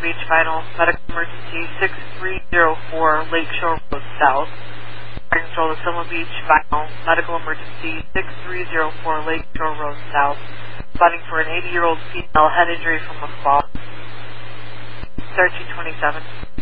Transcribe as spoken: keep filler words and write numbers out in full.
Beach Final, medical emergency six three zero four Lakeshore Road South. Fire control to Silma Beach Final, medical emergency six three zero four Lakeshore Road South. Spotting for an eighty-year-old female, head injury from a fall. thirteen twenty-seven.